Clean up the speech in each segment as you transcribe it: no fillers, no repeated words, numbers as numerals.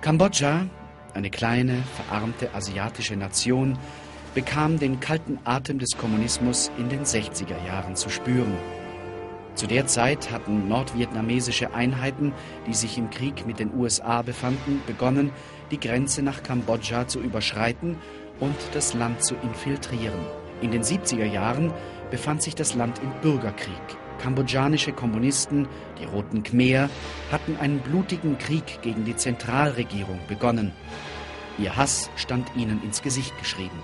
Kambodscha, eine kleine, verarmte asiatische Nation, bekam den kalten Atem des Kommunismus in den 60er Jahren zu spüren. Zu der Zeit hatten nordvietnamesische Einheiten, die sich im Krieg mit den USA befanden, begonnen, die Grenze nach Kambodscha zu überschreiten und das Land zu infiltrieren. In den 70er Jahren befand sich das Land im Bürgerkrieg. Kambodschanische Kommunisten, die Roten Khmer, hatten einen blutigen Krieg gegen die Zentralregierung begonnen. Ihr Hass stand ihnen ins Gesicht geschrieben.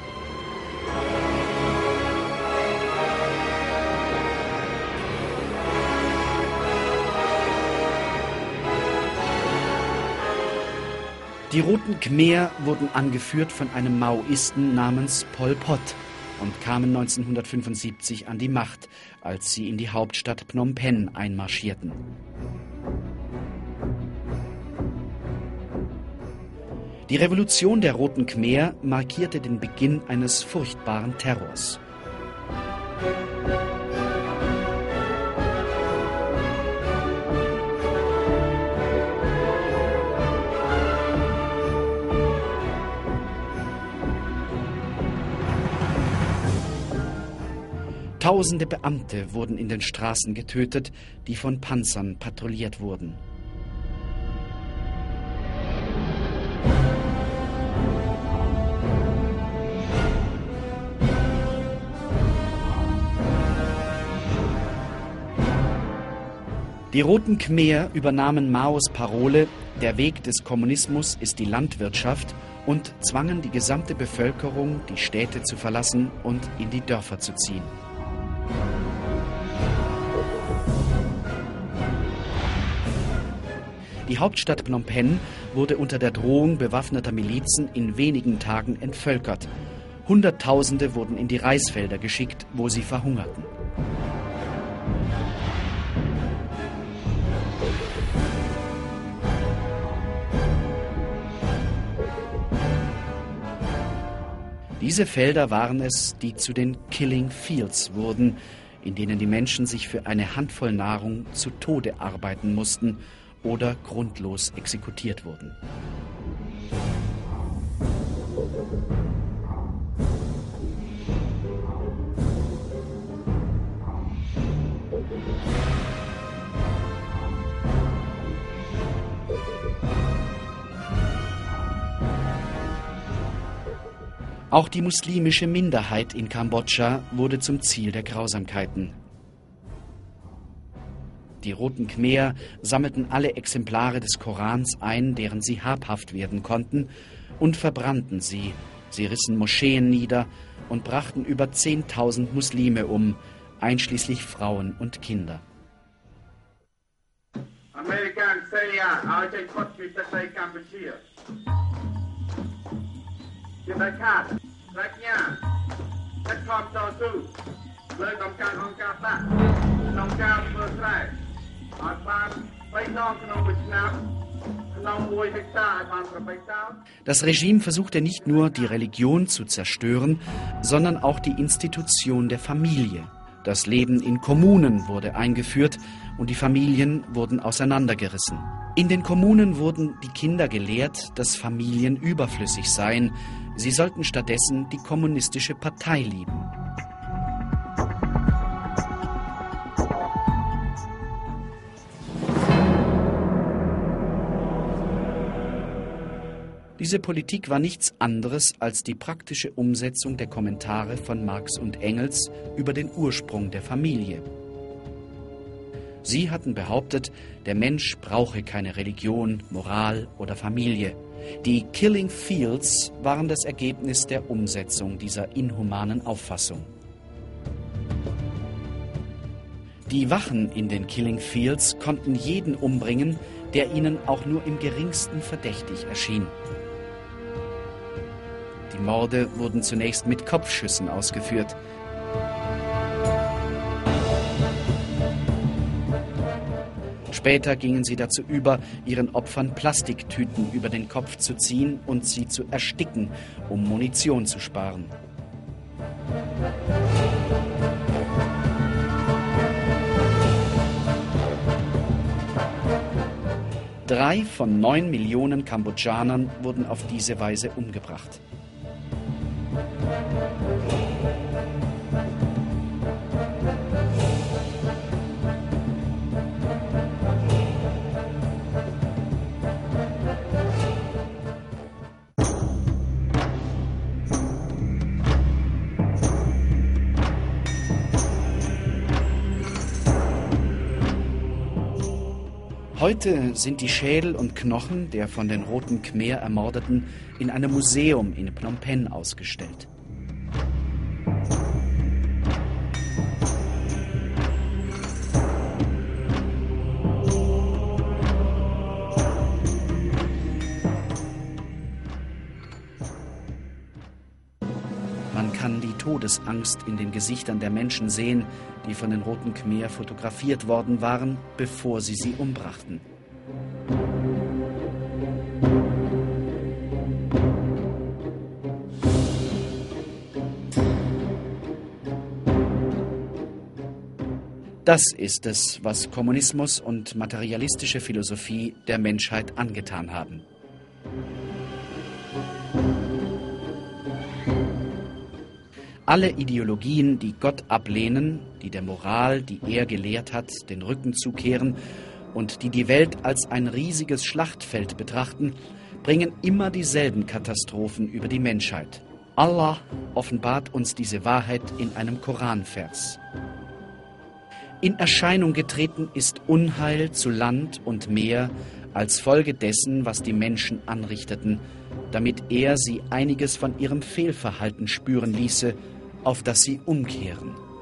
Die Roten Khmer wurden angeführt von einem Maoisten namens Pol Pot und kamen 1975 an die Macht, als sie in die Hauptstadt Phnom Penh einmarschierten. Die Revolution der Roten Khmer markierte den Beginn eines furchtbaren Terrors. Tausende Beamte wurden in den Straßen getötet, die von Panzern patrouilliert wurden. Die Roten Khmer übernahmen Maos Parole „Der Weg des Kommunismus ist die Landwirtschaft" und zwangen die gesamte Bevölkerung, die Städte zu verlassen und in die Dörfer zu ziehen. Die Hauptstadt Phnom Penh wurde unter der Drohung bewaffneter Milizen in wenigen Tagen entvölkert. Hunderttausende wurden in die Reisfelder geschickt, wo sie verhungerten. Diese Felder waren es, die zu den Killing Fields wurden, in denen die Menschen sich für eine Handvoll Nahrung zu Tode arbeiten mussten oder grundlos exekutiert wurden. Auch die muslimische Minderheit in Kambodscha wurde zum Ziel der Grausamkeiten. Die Roten Khmer sammelten alle Exemplare des Korans ein, deren sie habhaft werden konnten, und verbrannten sie. Sie rissen Moscheen nieder und brachten über 10.000 Muslime um, einschließlich Frauen und Kinder. Das Regime versuchte nicht nur, die Religion zu zerstören, sondern auch die Institution der Familie. Das Leben in Kommunen wurde eingeführt und die Familien wurden auseinandergerissen. In den Kommunen wurden die Kinder gelehrt, dass Familien überflüssig seien. Sie sollten stattdessen die kommunistische Partei lieben. Diese Politik war nichts anderes als die praktische Umsetzung der Kommentare von Marx und Engels über den Ursprung der Familie. Sie hatten behauptet, der Mensch brauche keine Religion, Moral oder Familie. Die Killing Fields waren das Ergebnis der Umsetzung dieser inhumanen Auffassung. Die Wachen in den Killing Fields konnten jeden umbringen, der ihnen auch nur im geringsten verdächtig erschien. Die Morde wurden zunächst mit Kopfschüssen ausgeführt. Später gingen sie dazu über, ihren Opfern Plastiktüten über den Kopf zu ziehen und sie zu ersticken, um Munition zu sparen. 3 von 9 Millionen Kambodschanern wurden auf diese Weise umgebracht. Heute sind die Schädel und Knochen der von den Roten Khmer Ermordeten in einem Museum in Phnom Penh ausgestellt. Man kann die Todesangst in den Gesichtern der Menschen sehen, die von den Roten Khmer fotografiert worden waren, bevor sie umbrachten. Das ist es, was Kommunismus und materialistische Philosophie der Menschheit angetan haben. Alle Ideologien, die Gott ablehnen, die der Moral, die er gelehrt hat, den Rücken zukehren und die die Welt als ein riesiges Schlachtfeld betrachten, bringen immer dieselben Katastrophen über die Menschheit. Allah offenbart uns diese Wahrheit in einem Koranvers. In Erscheinung getreten ist Unheil zu Land und Meer als Folge dessen, was die Menschen anrichteten, damit er sie einiges von ihrem Fehlverhalten spüren ließe, auf das sie umkehren.